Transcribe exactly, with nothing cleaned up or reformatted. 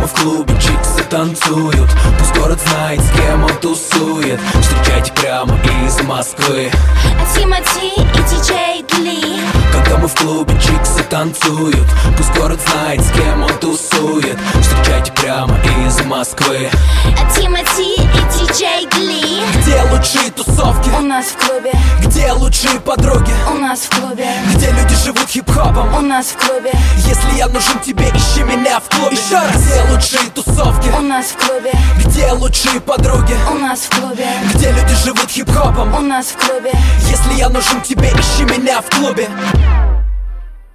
мы в клубе, чиксы танцуют. Пусть город знает, с кем он тусует. Встречайте прямо из Москвы Тимати и диджей Дли. Когда мы в клубе, чиксы танцуют. Пусть город знает, с кем он тусует. Встречайте прямо из Москвы Тимати и диджей Дли. Где лучшие тусовки? У нас в клубе. Где лучшие подруги? У нас в клубе. Где люди живут хип-хопом? У нас в клубе. Если я нужен тебе, ищи меня в клубе. Еще раз. Где лучшие тусовки? У нас в клубе. Где лучшие подруги? У нас в клубе. Где люди живут хип-хопом? У нас в клубе. Если я нужен тебе, ищи меня в клубе.